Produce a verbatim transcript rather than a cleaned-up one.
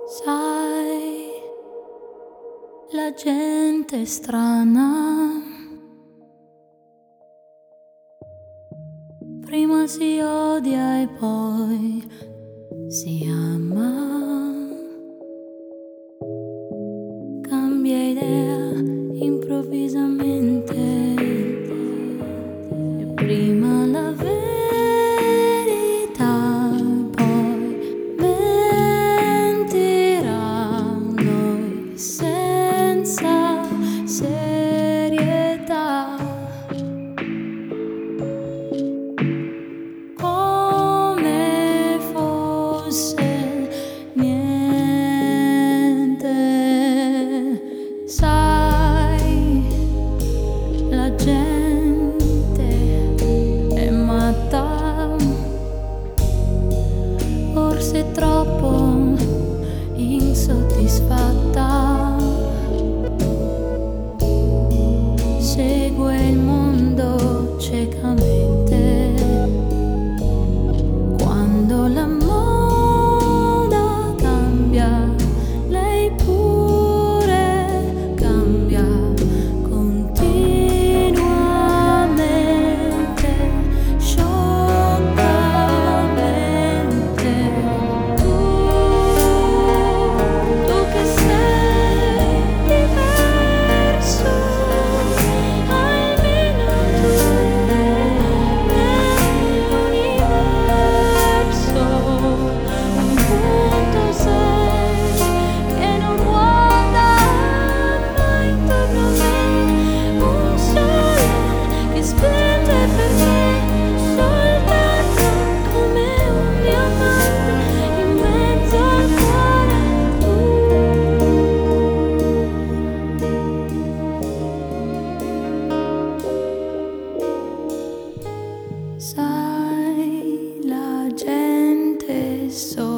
Sai, la gente è strana, prima si odia e poi si ama. Cambia idea improvvisamente e prima la verità, poi mentiranno senza serietà, come fosse niente. Sai, la gente è matta, forse troppo insoddisfatta, segue il mondo ciecamente. Quando la moda cambia, lei pure cambia continuamente, scioccamente. Tu, tu che sei diverso, almeno tu nell'universo un punto sei che non guarda mai intorno a me, un sole che splende per me soltanto come un diamante in mezzo al cuore. Sai, la gente so